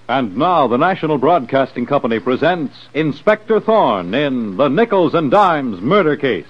And now the National Broadcasting Company presents Inspector Thorne in the Nichols and Dimes Murder Case.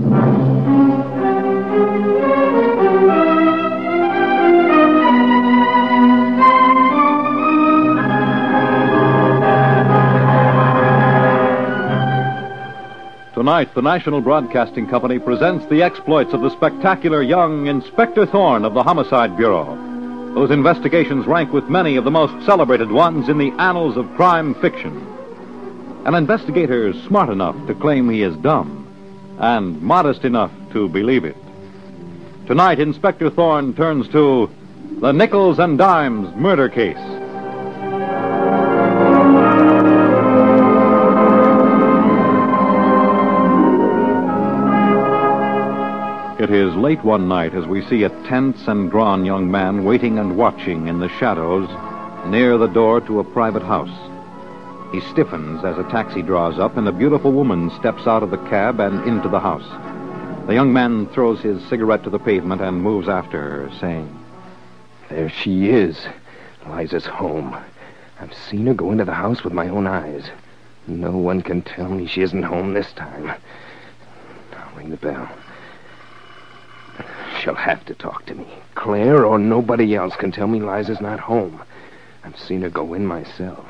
Tonight, the National Broadcasting Company presents the exploits of the spectacular young Inspector Thorne of the Homicide Bureau, whose investigations rank with many of the most celebrated ones in the annals of crime fiction. An investigator smart enough to claim he is dumb, and modest enough to believe it. Tonight, Inspector Thorne turns to the Nichols and Dimes Murder Case. It is late one night as we see a tense and drawn young man waiting and watching in the shadows near the door to a private house. He stiffens as a taxi draws up and a beautiful woman steps out of the cab and into the house. The young man throws his cigarette to the pavement and moves after her, saying, "There she is. Liza's home. I've seen her go into the house with my own eyes. No one can tell me she isn't home this time. I'll ring the bell. She'll have to talk to me. Claire or nobody else can tell me Liza's not home. I've seen her go in myself."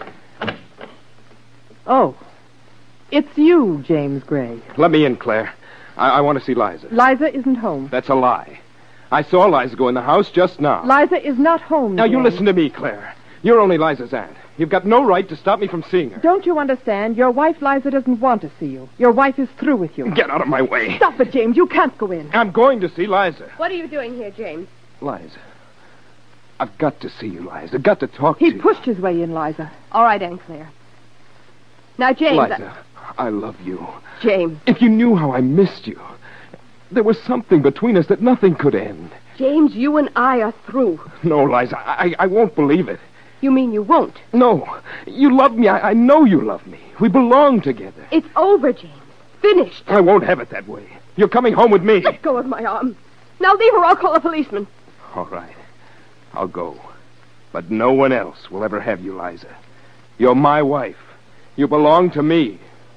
Oh, it's you, James Gray. Let me in, Claire. I want to see Liza. Liza isn't home. That's a lie. I saw Liza go in the house just now. Liza is not home, Now, you James. listen to me, Claire. You're only Liza's aunt. You've got no right to stop me from seeing her. Don't you understand? Your wife, Liza, doesn't want to see you. Your wife is through with you. Get out of my way. Stop it, James. You can't go in. I'm going to see Liza. What are you doing here, James? Liza. I've got to see you, Liza. Got to talk to He you. pushed his way in, Liza. All right, Aunt Claire. Now, James... Liza, I love you. James. If you knew how I missed you. There was something between us that nothing could end. James, you and I are through. No, Liza, I won't believe it. You mean you won't? No, you love me. I know you love me. We belong together. It's over, James. Finished. I won't have it that way. You're coming home with me. Let go of my arm. Now leave her. I'll call a policeman. All right. I'll go. But no one else will ever have you, Liza. You're my wife. You belong to me.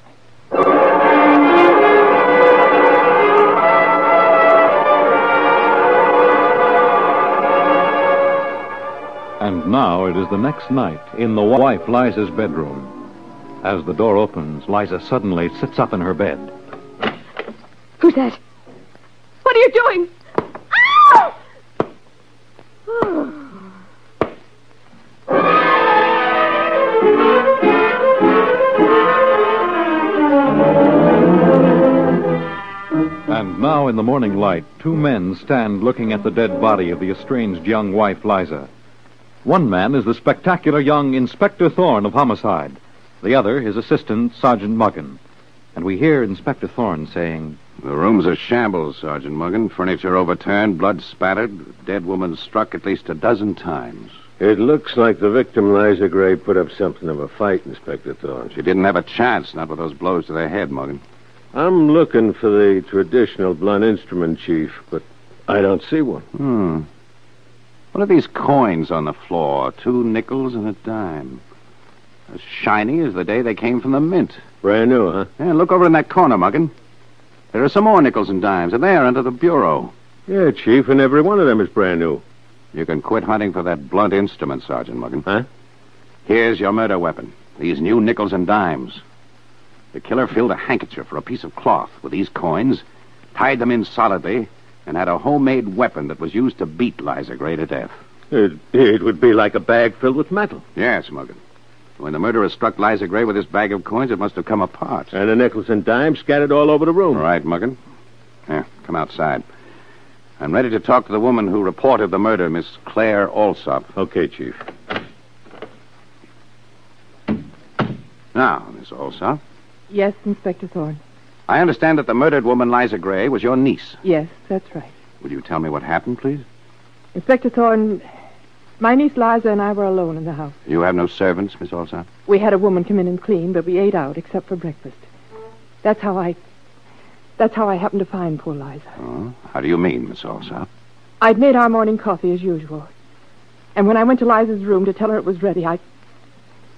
And now it is the next night in the wife Liza's bedroom. As the door opens, Liza suddenly sits up in her bed. Who's that? What are you doing? Ow! And now in the morning light, two men stand looking at the dead body of the estranged young wife Liza. One man is the spectacular young Inspector Thorne of Homicide. The other, his assistant, Sergeant Muggan. And we hear Inspector Thorne saying, "The room's a shambles, Sergeant Muggan. Furniture overturned, blood spattered, dead woman struck at least a dozen times." It looks like the victim, Liza Gray, put up something of a fight, Inspector Thorne. She didn't have a chance, not with those blows to the head, Muggan. I'm looking for the traditional blunt instrument, Chief, but I don't see one. What are these coins on the floor? 2 nickels and a dime. As shiny as the day they came from the mint. Brand new, huh? Yeah, look over in that corner, Muggan. There are some more nickels and dimes, and there under the bureau. Yeah, Chief, and every one of them is brand new. You can quit hunting for that blunt instrument, Sergeant Muggan. Huh? Here's your murder weapon. These new nickels and dimes. The killer filled a handkerchief or a piece of cloth with these coins, tied them in solidly, and had a homemade weapon that was used to beat Liza Gray to death. It would be like a bag filled with metal. Yes, Muggan. When the murderer struck Liza Gray with this bag of coins, it must have come apart. And the nickels and dimes scattered all over the room. Right, Muggan. Here, come outside. I'm ready to talk to the woman who reported the murder, Miss Claire Alsop. Okay, Chief. Now, Miss Alsop, Yes, Inspector Thorne. I understand that the murdered woman, Liza Gray, was your niece. Yes, that's right. Would you tell me what happened, please? Inspector Thorne, my niece Liza and I were alone in the house. You have no servants, Miss Alsop? We had a woman come in and clean, but we ate out except for breakfast. That's how I happened to find poor Liza. Oh, how do you mean, Miss Alsop? I'd made our morning coffee as usual. And when I went to Liza's room to tell her it was ready, I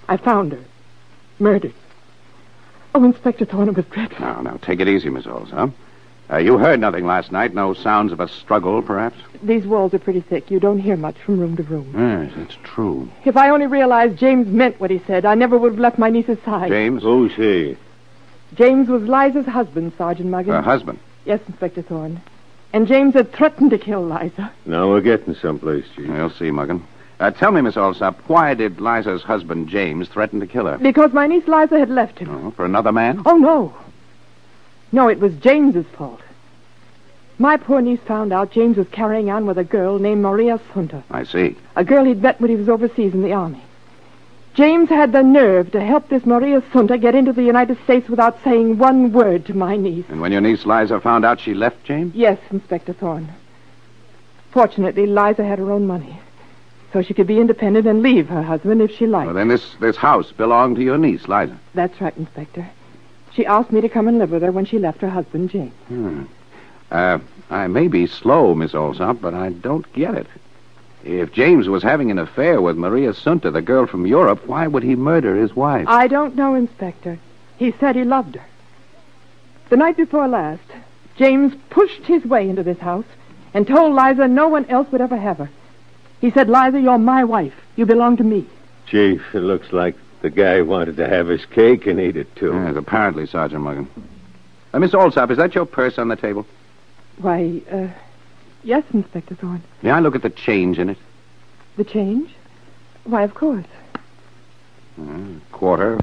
I found her. Murdered. Oh, Inspector Thorne, it was dreadful. Now, take it easy, Miss Olsop. You heard nothing last night? No sounds of a struggle, perhaps? These walls are pretty thick. You don't hear much from room to room. Yes, that's true. If I only realized James meant what he said, I never would have left my niece's side. James? Who's he? James was Liza's husband, Sergeant Muggin. Her husband? Yes, Inspector Thorne. And James had threatened to kill Liza. Now we're getting someplace, Chief. We'll see, Muggin. Tell me, Miss Alsop, why did Liza's husband, James, threaten to kill her? Because my niece Liza had left him. Oh, for another man? Oh, no. No, it was James's fault. My poor niece found out James was carrying on with a girl named Maria Sunter. I see. A girl he'd met when he was overseas in the army. James had the nerve to help this Maria Sunter get into the United States without saying one word to my niece. And when your niece Liza found out, she left James? Yes, Inspector Thorne. Fortunately, Liza had her own money, so she could be independent and leave her husband if she liked. Well, then this house belonged to your niece, Liza. That's right, Inspector. She asked me to come and live with her when she left her husband, James. I may be slow, Miss Alsop, but I don't get it. If James was having an affair with Maria Sunter, the girl from Europe, why would he murder his wife? I don't know, Inspector. He said he loved her. The night before last, James pushed his way into this house and told Liza no one else would ever have her. He said, Liza, you're my wife. You belong to me. Chief, it looks like the guy wanted to have his cake and eat it, too. Yes, apparently, Sergeant Muggin. Miss Alsop, is that your purse on the table? Why, yes, Inspector Thorne. May I look at the change in it? The change? Why, of course. Quarter,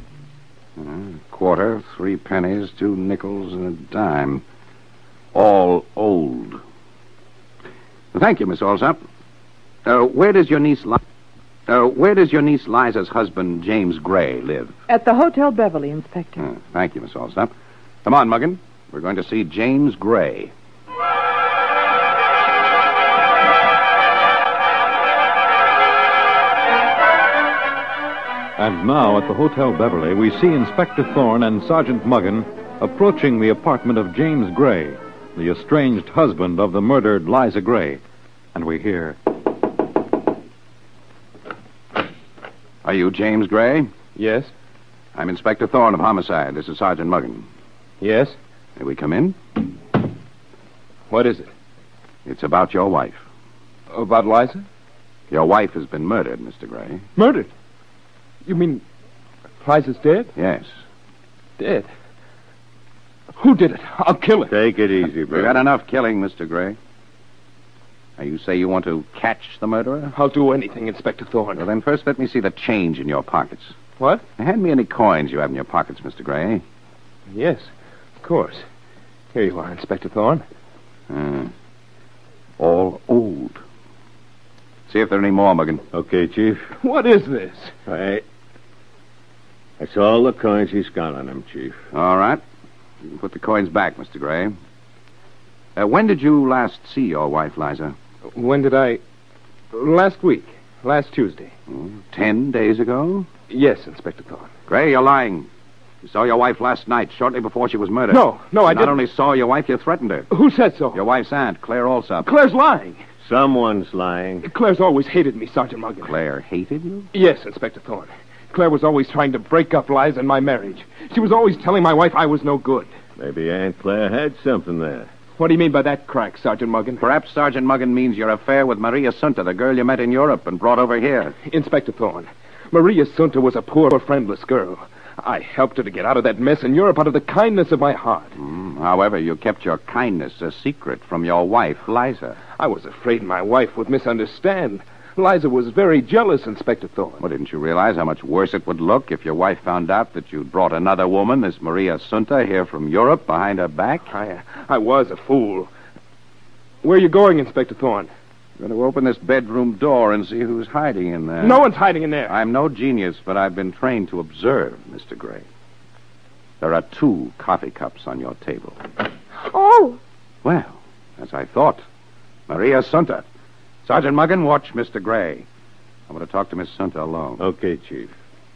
3 pennies, 2 nickels, and a dime. All old. Thank you, Miss Alsop. Where does your niece Liza's husband, James Gray, live? At the Hotel Beverly, Inspector. Thank you, Miss Alsop. Come on, Muggin. We're going to see James Gray. And now at the Hotel Beverly, we see Inspector Thorne and Sergeant Muggin approaching the apartment of James Gray, the estranged husband of the murdered Liza Gray. And we hear... Are you James Gray? Yes? I'm Inspector Thorne of Homicide. This is Sergeant Muggin. Yes? May we come in? What is it? It's about your wife. About Liza? Your wife has been murdered, Mr. Gray. Murdered? You mean Liza's dead? Yes. Dead? Who did it? I'll kill her. Take it easy, bro. We've had enough killing, Mr. Gray. Now, you say you want to catch the murderer? I'll do anything, Inspector Thorne. Well, then first let me see the change in your pockets. What? Hand me any coins you have in your pockets, Mr. Gray. Yes, of course. Here you are, Inspector Thorne. All old. See if there are any more, Muggin. Okay, Chief. What is this? That's all the coins he's got on him, Chief. All right. You can put the coins back, Mr. Gray. When did you last see your wife, Liza? When did I... Last week. Last Tuesday. 10 days ago? Yes, Inspector Thorne. Gray, you're lying. You saw your wife last night, shortly before she was murdered. No, I Not didn't. only saw your wife, you threatened her. Who said so? Your wife's aunt, Claire Alsop. Claire's lying. Someone's lying. Claire's always hated me, Sergeant Muggin. Claire hated you? Yes, Inspector Thorne. Claire was always trying to break up Liza and my marriage. She was always telling my wife I was no good. Maybe Aunt Claire had something there. What do you mean by that crack, Sergeant Muggin? Perhaps Sergeant Muggin means your affair with Maria Sunter, the girl you met in Europe and brought over here. Inspector Thorne, Maria Sunter was a poor, friendless girl. I helped her to get out of that mess in Europe out of the kindness of my heart. However, you kept your kindness a secret from your wife, Liza. I was afraid my wife would misunderstand. Liza was very jealous, Inspector Thorne. Well, didn't you realize how much worse it would look if your wife found out that you'd brought another woman, this Maria Sunter, here from Europe behind her back? I was a fool. Where are you going, Inspector Thorne? I'm going to open this bedroom door and see who's hiding in there. No one's hiding in there. I'm no genius, but I've been trained to observe, Mr. Gray. There are 2 coffee cups on your table. Oh! Well, as I thought, Maria Sunter. Sergeant Muggin, watch Mr. Gray. I want to talk to Miss Sunter alone. Okay, Chief.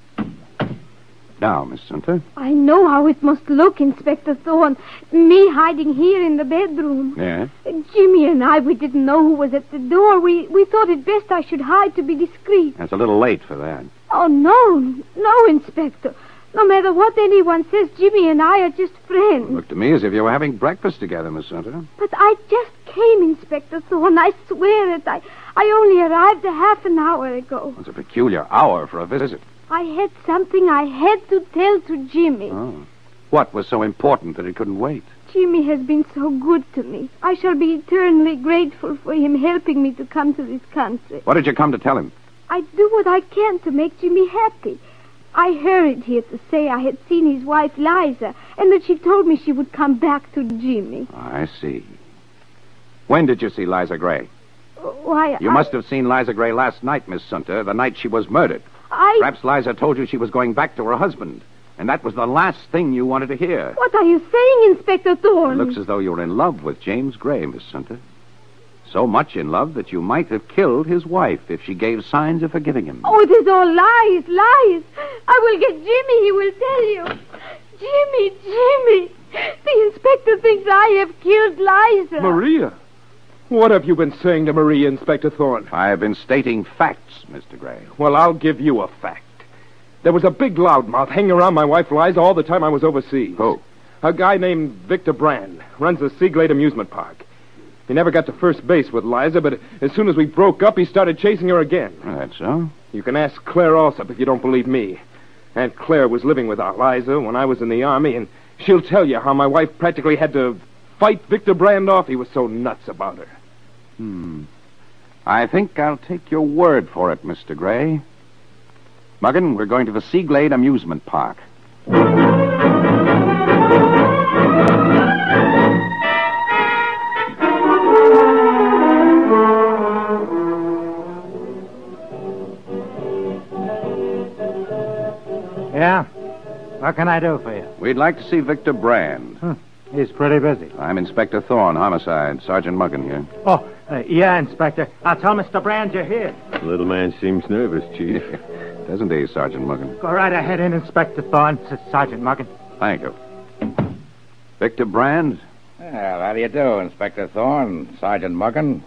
Now, Miss Sunter. I know how it must look, Inspector Thorne. Me hiding here in the bedroom. Yes? Jimmy and I, we didn't know who was at the door. We thought it best I should hide to be discreet. It's a little late for that. Oh, no, Inspector. No matter what anyone says, Jimmy and I are just friends. Looked to me as if you were having breakfast together, Miss Hunter. But I just came, Inspector Thorne. I swear it. I only arrived a half an hour ago. It's a peculiar hour for a visit. I had something I had to tell to Jimmy. Oh. What was so important that it couldn't wait? Jimmy has been so good to me. I shall be eternally grateful for him helping me to come to this country. What did you come to tell him? I do what I can to make Jimmy happy. I hurried here to say I had seen his wife, Liza, and that she told me she would come back to Jimmy. I see. When did you see Liza Gray? Why, You must have seen Liza Gray last night, Miss Hunter, the night she was murdered. Perhaps Liza told you she was going back to her husband, and that was the last thing you wanted to hear. What are you saying, Inspector Thorne? It looks as though you're in love with James Gray, Miss Hunter. So much in love that you might have killed his wife if she gave signs of forgiving him. Oh, it is all lies. I will get Jimmy, he will tell you. Jimmy. The inspector thinks I have killed Liza. Maria? What have you been saying to Maria, Inspector Thorne? I have been stating facts, Mr. Gray. Well, I'll give you a fact. There was a big loudmouth hanging around my wife Liza all the time I was overseas. Who? A guy named Victor Brand. Runs the Seaglade Amusement Park. He never got to first base with Liza, but as soon as we broke up, he started chasing her again. That's so? You can ask Claire Alsop if you don't believe me. Aunt Claire was living with our Liza when I was in the Army, and she'll tell you how my wife practically had to fight Victor Brand off. He was so nuts about her. I think I'll take your word for it, Mr. Gray. Muggin, we're going to the Seaglade Amusement Park. Yeah? What can I do for you? We'd like to see Victor Brand. He's pretty busy. I'm Inspector Thorne, homicide. Sergeant Muggin here. Oh, yeah, Inspector. I'll tell Mr. Brand you're here. The little man seems nervous, Chief. Doesn't he, Sergeant Muggin? Go right ahead in, Inspector Thorne, says Sergeant Muggin. Thank you. Victor Brand? Well, how do you do, Inspector Thorne, Sergeant Muggin?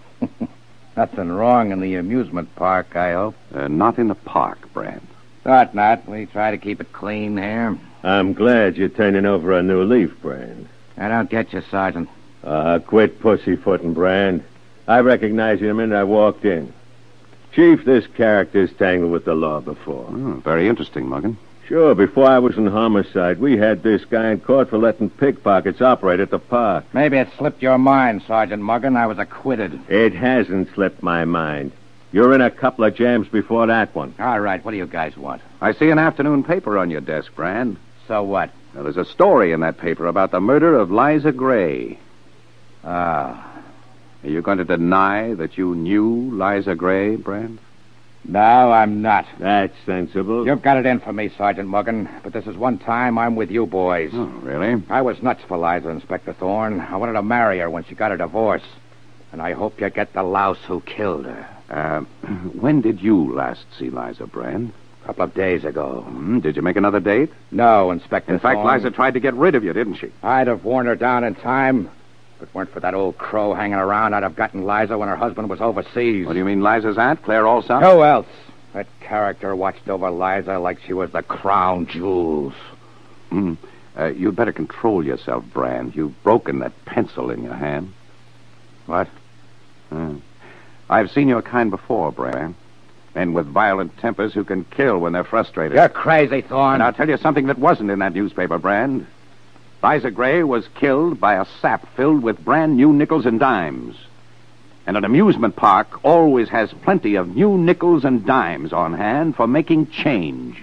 Nothing wrong in the amusement park, I hope. Not in the park, Brand. Thought not. We try to keep it clean here. I'm glad you're turning over a new leaf, Brand. I don't get you, Sergeant. Quit pussyfooting, Brand. I recognized you the minute I walked in. Chief, this character's tangled with the law before. Very interesting, Muggin. Sure, before I was in homicide, we had this guy in court for letting pickpockets operate at the park. Maybe it slipped your mind, Sergeant Muggin. I was acquitted. It hasn't slipped my mind. You're in a couple of jams before that one. All right, what do you guys want? I see an afternoon paper on your desk, Brand. So what? Now, there's a story in that paper about the murder of Liza Gray. Ah. Are you going to deny that you knew Liza Gray, Brand? No, I'm not. That's sensible. You've got it in for me, Sergeant Muggin, but this is one time I'm with you boys. Oh, really? I was nuts for Liza, Inspector Thorne. I wanted to marry her when she got a divorce. And I hope you get the louse who killed her. When did you last see Liza, Brand? A couple of days ago. Did you make another date? No, Inspector In fact, Thorne. Liza tried to get rid of you, didn't she? I'd have worn her down in time. If it weren't for that old crow hanging around, I'd have gotten Liza when her husband was overseas. What do you mean, Liza's aunt, Claire Alsop? Who else? That character watched over Liza like she was the crown jewels. You'd better control yourself, Brand. You've broken that pencil in your hand. What? I've seen your kind before, Brand. Men with violent tempers who can kill when they're frustrated. You're crazy, Thorne. And I'll tell you something that wasn't in that newspaper, Brand. Liza Gray was killed by a sap filled with brand new nickels and dimes. And an amusement park always has plenty of new nickels and dimes on hand for making change.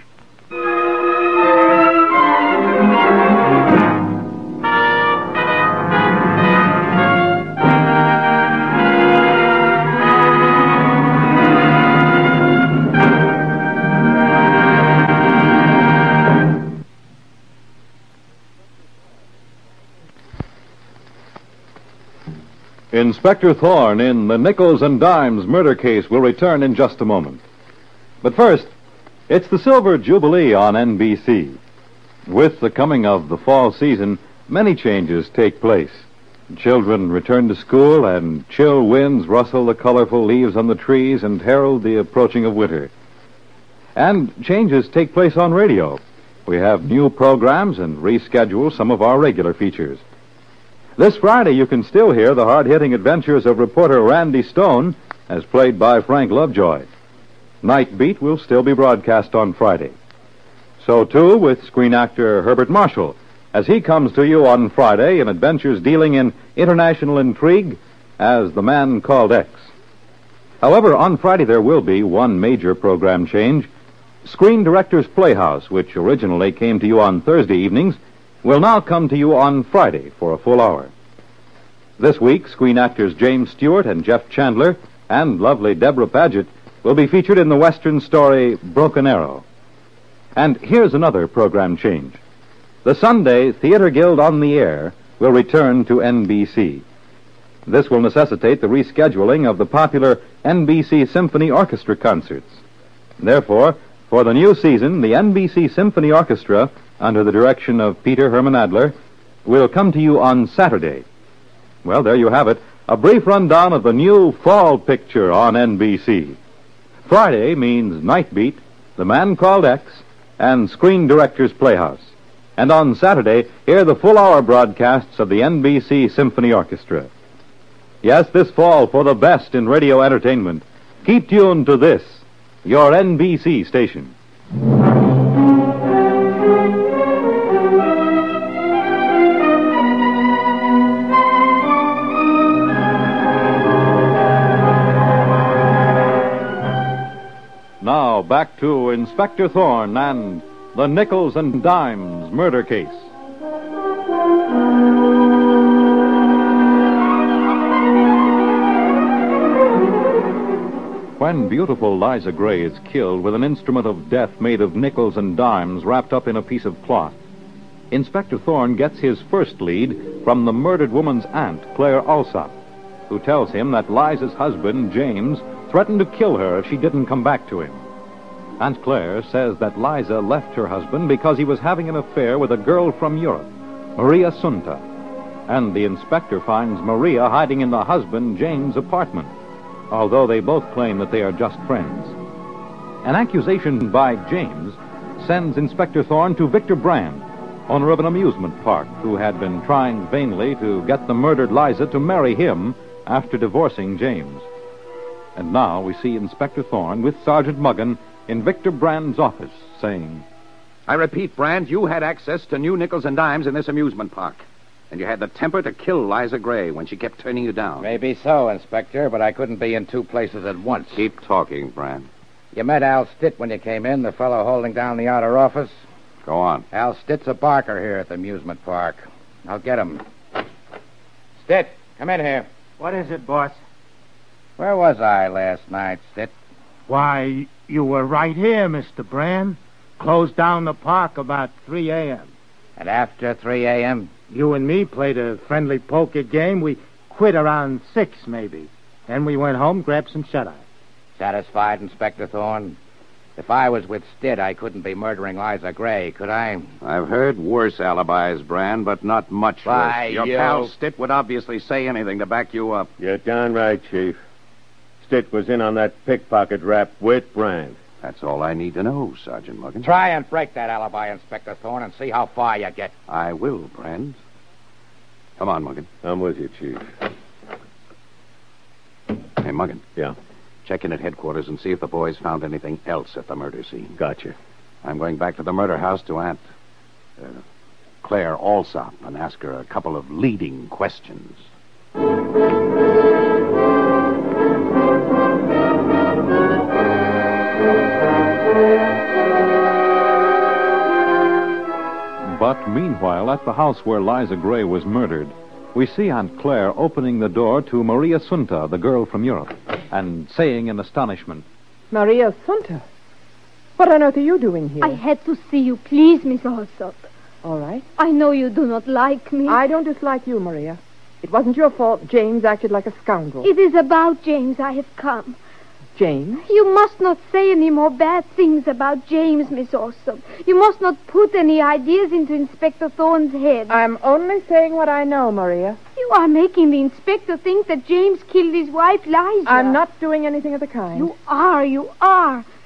Inspector Thorne in the Nickels and Dimes murder case will return in just a moment. But first, it's the Silver Jubilee on NBC. With the coming of the fall season, many changes take place. Children return to school, and chill winds rustle the colorful leaves on the trees and herald the approaching of winter. And changes take place on radio. We have new programs and reschedule some of our regular features. This Friday, you can still hear the hard-hitting adventures of reporter Randy Stone, as played by Frank Lovejoy. Night Beat will still be broadcast on Friday. So, too, with screen actor Herbert Marshall, as he comes to you on Friday in adventures dealing in international intrigue as The Man Called X. However, on Friday there will be one major program change. Screen Directors Playhouse, which originally came to you on Thursday evenings, will now come to you on Friday for a full hour. This week, screen actors James Stewart and Jeff Chandler and lovely Deborah Paget will be featured in the Western story Broken Arrow. And here's another program change. The Sunday Theater Guild on the Air will return to NBC. This will necessitate the rescheduling of the popular NBC Symphony Orchestra concerts. Therefore, for the new season, the NBC Symphony Orchestra, under the direction of Peter Herman Adler, will come to you on Saturday. Well, there you have it, a brief rundown of the new fall picture on NBC. Friday means Night Beat, The Man Called X, and Screen Directors Playhouse. And on Saturday, hear the full-hour broadcasts of the NBC Symphony Orchestra. Yes, this fall, for the best in radio entertainment, keep tuned to this, your NBC station. Now, back to Inspector Thorne and the Nichols and Dimes murder case. When beautiful Liza Gray is killed with an instrument of death made of nickels and dimes wrapped up in a piece of cloth, Inspector Thorne gets his first lead from the murdered woman's aunt, Claire Alsop, who tells him that Liza's husband, James, threatened to kill her if she didn't come back to him. Aunt Claire says that Liza left her husband because he was having an affair with a girl from Europe, Maria Sunta. And the inspector finds Maria hiding in the husband, James' apartment, although they both claim that they are just friends. An accusation by James sends Inspector Thorne to Victor Brand, owner of an amusement park, who had been trying vainly to get the murdered Liza to marry him after divorcing James. And now we see Inspector Thorne with Sergeant Muggan in Victor Brand's office, saying, I repeat, Brand, you had access to new nickels and dimes in this amusement park. And you had the temper to kill Liza Gray when she kept turning you down. Maybe so, Inspector, but I couldn't be in two places at once. Keep talking, Brand. You met Al Stitt when you came in, the fellow holding down the outer office? Go on. Al Stitt's a barker here at the amusement park. I'll get him. Stitt, come in here. What is it, boss? Where was I last night, Stitt? Why, you were right here, Mr. Brand. Closed down the park about 3 a.m. And after 3 a.m.? You and me played a friendly poker game. We quit around 6, maybe. Then we went home, grabbed some shut-eye. Satisfied, Inspector Thorne? If I was with Stitt, I couldn't be murdering Liza Gray, could I? I've heard worse alibis, Brand, but not much Why, worse. Your you- pal Stitt would obviously say anything to back you up. You're darn right, Chief. Stitt was in on that pickpocket rap with Brand. That's all I need to know, Sergeant Muggan. Try and break that alibi, Inspector Thorne, and see how far you get. I will, Brand. Come on, Muggan. I'm with you, Chief. Hey, Muggan. Yeah? Check in at headquarters and see if the boys found anything else at the murder scene. Gotcha. I'm going back to the murder house to Aunt Claire Alsop and ask her a couple of leading questions. But meanwhile, at the house where Liza Gray was murdered, we see Aunt Claire opening the door to Maria Sunta, the girl from Europe, and saying in astonishment, Maria Sunta? What on earth are you doing here? I had to see you, please, Miss Alsop. All right. I know you do not like me. I don't dislike you, Maria. It wasn't your fault James acted like a scoundrel. It is about James I have come. James? You must not say any more bad things about James, Miss Alsop. You must not put any ideas into Inspector Thorne's head. I'm only saying what I know, Maria. You are making the inspector think that James killed his wife, Liza. I'm not doing anything of the kind. You are.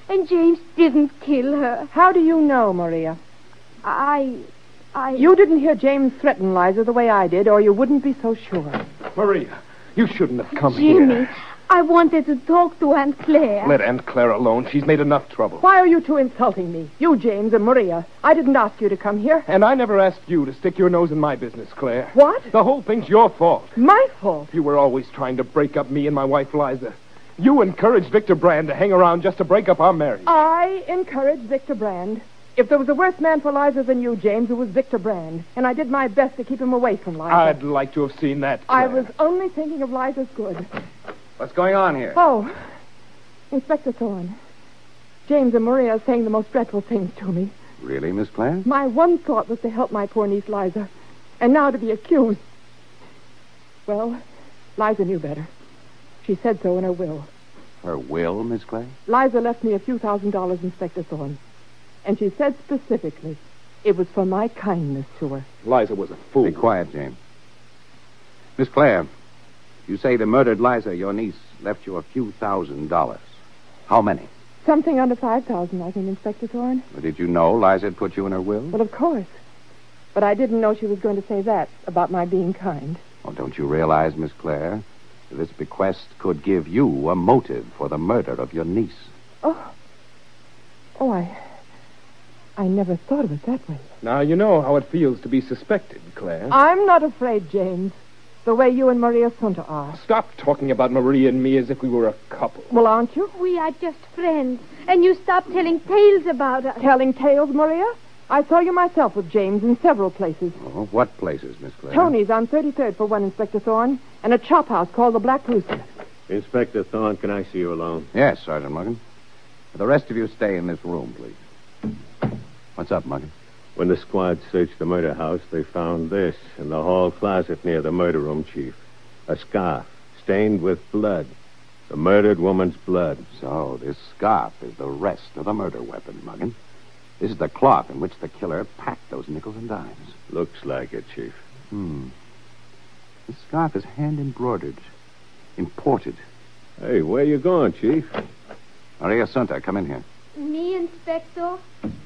And James didn't kill her. How do you know, Maria? I... You didn't hear James threaten Liza the way I did, or you wouldn't be so sure. Maria, you shouldn't have come Jimmy, here. I wanted to talk to Aunt Claire. Let Aunt Claire alone. She's made enough trouble. Why are you two insulting me? You, James, and Maria. I didn't ask you to come here. And I never asked you to stick your nose in my business, Claire. What? The whole thing's your fault. My fault? You were always trying to break up me and my wife, Liza. You encouraged Victor Brand to hang around just to break up our marriage. I encouraged Victor Brand. If there was a worse man for Liza than you, James, it was Victor Brand. And I did my best to keep him away from Liza. I'd like to have seen that, Claire. I was only thinking of Liza's good. What's going on here? Oh, Inspector Thorne. James and Maria are saying the most dreadful things to me. Really, Miss Claire? My one thought was to help my poor niece Liza. And now to be accused. Well, Liza knew better. She said so in her will. Her will, Miss Claire? Liza left me a few $1,000, Inspector Thorne. And she said specifically it was for my kindness to her. Liza was a fool. Be quiet, James. Miss Claire, you say the murdered Liza, your niece, left you a few $1,000s. How many? Something under 5,000, I think, Inspector Thorne. Or did you know Liza had put you in her will? Well, of course. But I didn't know she was going to say that about my being kind. Oh, don't you realize, Miss Claire, that this bequest could give you a motive for the murder of your niece? Oh, I never thought of it that way. Now you know how it feels to be suspected, Claire. I'm not afraid, James. The way you and Maria Sunta are. Stop talking about Maria and me as if we were a couple. Well, aren't you? We are just friends. And you stop telling tales about us. Telling tales, Maria? I saw you myself with James in several places. Oh, what places, Miss Claire? Tony's on 33rd for one, Inspector Thorne, and a chop house called the Black Rooster. Inspector Thorne, can I see you alone? Yes, Sergeant Muggen. The rest of you stay in this room, please. What's up, Muggen? When the squad searched the murder house, they found this in the hall closet near the murder room, Chief. A scarf stained with blood. The murdered woman's blood. So this scarf is the rest of the murder weapon, Muggen. This is the cloth in which the killer packed those nickels and dimes. Looks like it, Chief. This scarf is hand-embroidered. Imported. Hey, where you going, Chief? Maria Sunta, come in here. Me, Inspector?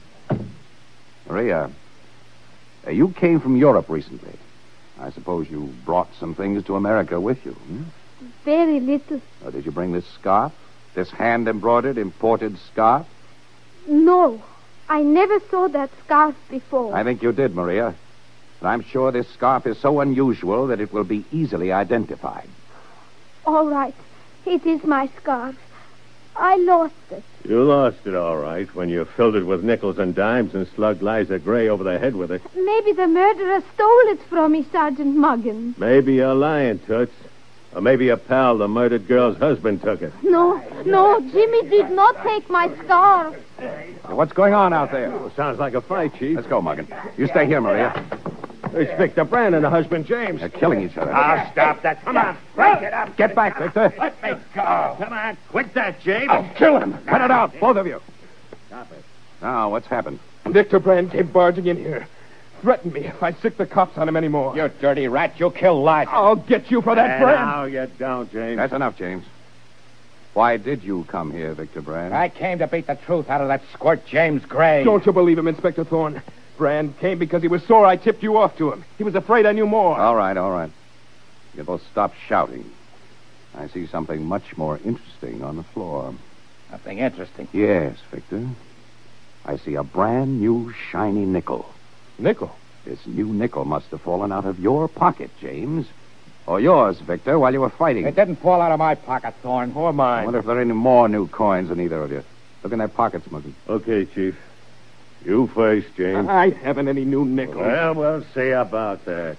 Maria, you came from Europe recently. I suppose you brought some things to America with you, hmm? Very little. Or did you bring this scarf? This hand-embroidered, imported scarf? No. I never saw that scarf before. I think you did, Maria. And I'm sure this scarf is so unusual that it will be easily identified. All right. It is my scarf. I lost it. You lost it, all right, when you filled it with nickels and dimes and slugged Liza Gray over the head with it. Maybe the murderer stole it from me, Sergeant Muggen. Maybe you're lying, Toots. Or maybe a pal, the murdered girl's husband, took it. No, Jimmy did not take my scarf. Hey, what's going on out there? Well, sounds like a fight, Chief. Let's go, Muggen. You stay here, Maria. It's Victor Brand and the husband, James. They're killing each other. I'll stop that. Come on. Break it up. Get back, Victor. Let me go. Come on. Quit that, James. I'll kill him. Cut it out, both of you. Stop it. Now, what's happened? Victor Brand came barging in here. Threatened me if I sick the cops on him anymore. You dirty rat. You'll kill Liza. I'll get you for that, Brand. Now you don't, James. That's enough, James. Why did you come here, Victor Brand? I came to beat the truth out of that squirt James Gray. Don't you believe him, Inspector Thorne? Brand came because he was sore I tipped you off to him. He was afraid I knew more. All right. You both stop shouting. I see something much more interesting on the floor. Nothing interesting. Yes, Victor. I see a brand new shiny nickel. Nickel? This new nickel must have fallen out of your pocket, James. Or yours, Victor, while you were fighting. It didn't fall out of my pocket, Thorne. Or I mine. wonder if there are any more new coins in either of you. Look in their pockets, Muggen. Okay, Chief. You first, James. I haven't any new nickels. Well, we'll see about that.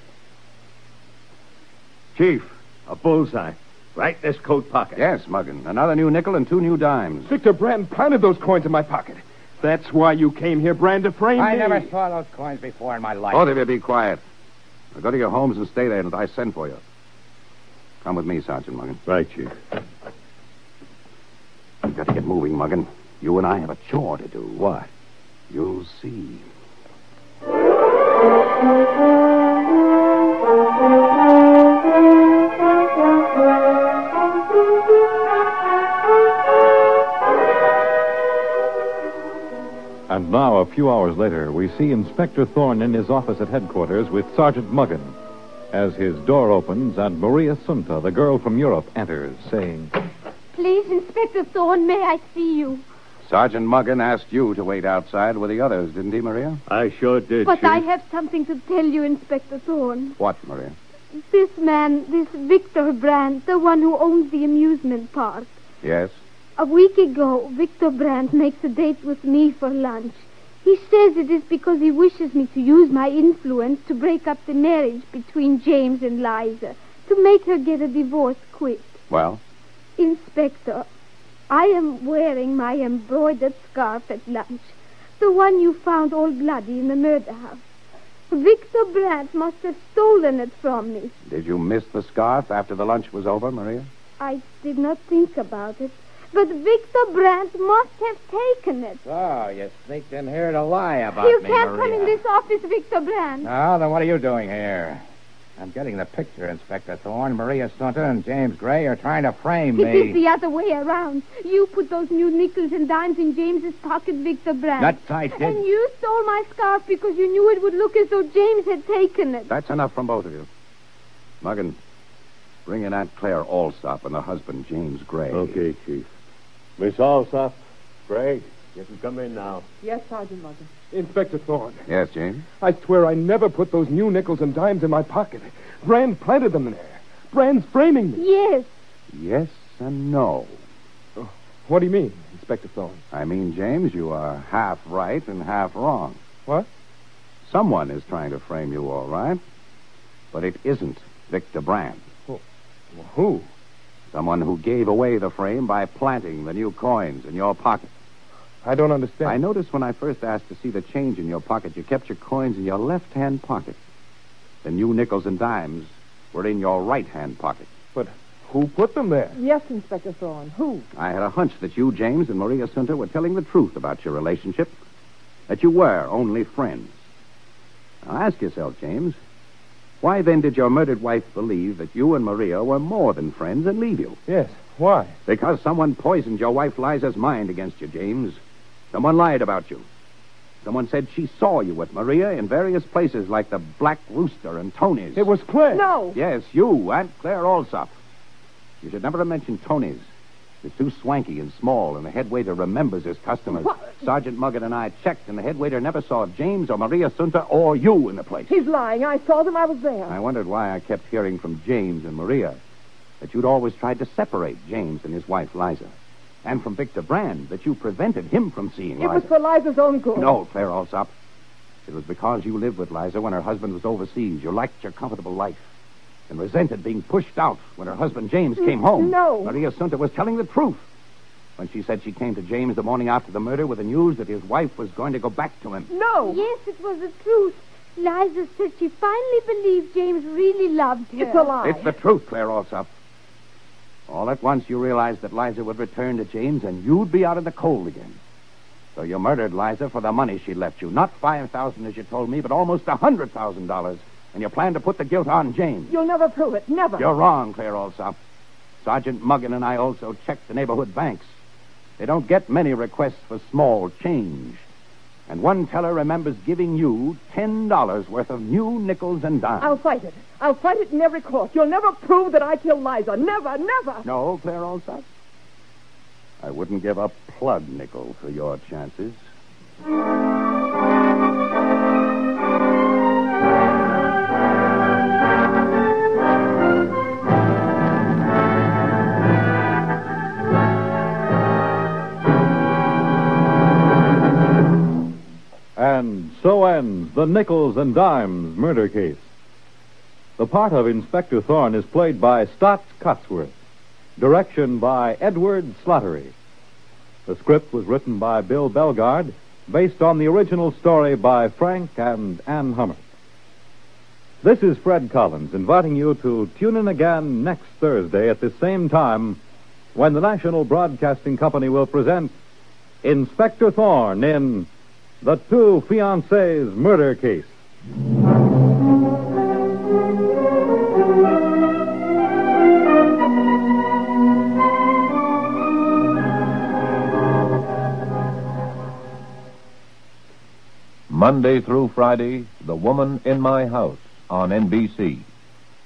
Chief, a bullseye. Right in this coat pocket. Yes, Muggen. Another new nickel and 2 new dimes. Victor Brand planted those coins in my pocket. That's why you came here, Brand, to frame me. I never saw those coins before in my life. Both of you be quiet. Now go to your homes and stay there until I send for you. Come with me, Sergeant Muggen. Right, Chief. You've got to get moving, Muggen. You and I have a chore to do. What? You'll see. And now, a few hours later, we see Inspector Thorne in his office at headquarters with Sergeant Muggen. As his door opens and Maria Sunta, the girl from Europe, enters, saying, Please, Inspector Thorne, may I see you? Sergeant Muggen asked you to wait outside with the others, didn't he, Maria? I sure did, But Chief. I have something to tell you, Inspector Thorne. What, Maria? This man, this Victor Brandt, the one who owns the amusement park. Yes? A week ago, Victor Brandt makes a date with me for lunch. He says it is because he wishes me to use my influence to break up the marriage between James and Liza, to make her get a divorce quick. Well? Inspector, I am wearing my embroidered scarf at lunch, the one you found all bloody in the murder house. Victor Brandt must have stolen it from me. Did you miss the scarf after the lunch was over, Maria? I did not think about it, but Victor Brandt must have taken it. So, you sneaked in here to lie about You me, can't Maria. come in this office, Victor Brandt. No, then what are you doing here? I'm getting the picture, Inspector Thorne. Maria Sunta and James Gray are trying to frame It me. is the other way around. You put those new nickels and dimes in James's pocket, Victor Brandt. Nuts, I did. And you stole my scarf because you knew it would look as though James had taken it. That's enough from both of you. Muggen, bring in Aunt Claire Allsop and the husband, James Gray. Okay, Chief. Miss Alsop, Gray, you can come in now. Yes, Sergeant Muggen. Inspector Thorne, Yes, James? I swear I never put those new nickels and dimes in my pocket. Brand planted them in there. Brand's framing me. Yes. Yes and no. What do you mean, Inspector Thorne? I mean, James, you are half right and half wrong. What? Someone is trying to frame you, all right. But it isn't Victor Brandt. Well, who? Someone who gave away the frame by planting the new coins in your pocket. I don't understand. I noticed when I first asked to see the change in your pocket, you kept your coins in your left-hand pocket. The new nickels and dimes were in your right-hand pocket. But who put them there? Yes, Inspector Thorne. Who? I had a hunch that you, James, and Maria Sunta were telling the truth about your relationship, that you were only friends. Now ask yourself, James, why then did your murdered wife believe that you and Maria were more than friends and leave you? Yes. Why? Because someone poisoned your wife Liza's mind against you, James. Someone lied about you. Someone said she saw you with Maria in various places like the Black Rooster and Tony's. It was Claire. No. Yes, you, Aunt Claire Allsop. You should never have mentioned Tony's. It's too swanky and small, and the head waiter remembers his customers. What? Sergeant Muggen and I checked, and the head waiter never saw James or Maria Sunta or you in the place. He's lying. I saw them. I was there. I wondered why I kept hearing from James and Maria that you'd always tried to separate James and his wife, Liza. And from Victor Brandt, that you prevented him from seeing It Liza. was for Liza's own good. No, Claire Allsop. It was because you lived with Liza when her husband was overseas. You liked your comfortable life and resented being pushed out when her husband James came home. No. Maria Sunta was telling the truth when she said she came to James the morning after the murder with the news that his wife was going to go back to him. No. Yes, it was the truth. Liza said she finally believed James really loved her. It's a lie. It's the truth, Claire Allsop. All at once you realized that Liza would return to James and you'd be out in the cold again. So you murdered Liza for the money she left you. Not $5,000 as you told me, but almost $100,000. And you planned to put the guilt on James. You'll never prove it. Never. You're wrong, Claire Allsop. Sergeant Muggen and I also checked the neighborhood banks. They don't get many requests for small change. And one teller remembers giving you $10 worth of new nickels and dimes. I'll fight it. I'll fight it in every court. You'll never prove that I killed Liza. Never, never. No, Claire Allsop? I wouldn't give a plug nickel for your chances. And so ends the Nickels and Dimes murder case. The part of Inspector Thorne is played by Stotts Cotsworth. Direction by Edward Slattery. The script was written by Bill Belgard, based on the original story by Frank and Ann Hummer. This is Fred Collins inviting you to tune in again next Thursday at the same time when the National Broadcasting Company will present Inspector Thorne in The Two Fiancés Murder Case. Monday through Friday, The Woman in My House on NBC.